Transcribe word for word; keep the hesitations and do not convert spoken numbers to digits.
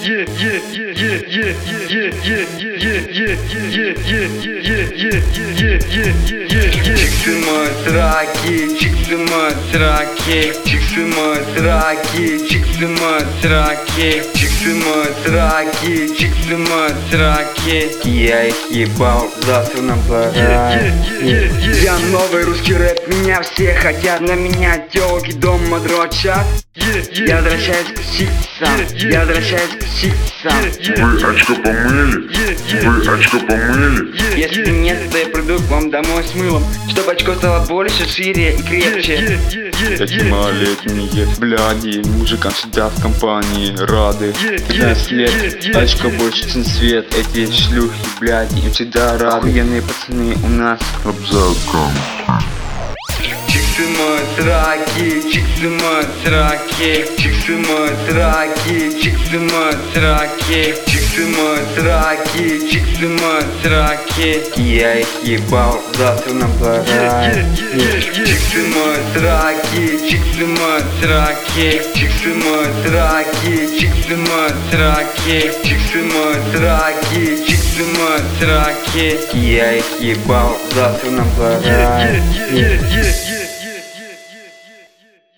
Чиксы мой сраки, чиксы мой сраки, чиксы мой сраки, чиксы мой сраки, чиксы мой сраки, чиксы мой сраки. Я их ебал, завтра нам пора. Я новый русский рэп, меня все хотят, на меня тёлки дома дрочат. Я возвращаюсь к сисам, я возвращаюсь к сисам. Вы очко помыли? Вы очко помыли? Если нет, то я приду к вам домой с мылом, чтобы очко стало больше, шире и крепче. Эти малолетние бляди, мужикам всегда в компании рады. пятнадцать лет, очко больше, чем свет. Эти шлюхи, бляди, им всегда рады. Охуенные пацаны у нас. Абзаком. Чиксы мой сраки, чиксы мой сраки, чиксы мой сраки, чиксы мой сраки, чиксы мой сраки, чиксы мой сраки. Я их ебал, завтра нам пора. Чиксы мой сраки, чиксы мой сраки, чиксы мой сраки, чиксы мой сраки, чиксы мой сраки, чиксы мой сраки. Я их ебал, завтра нам пора.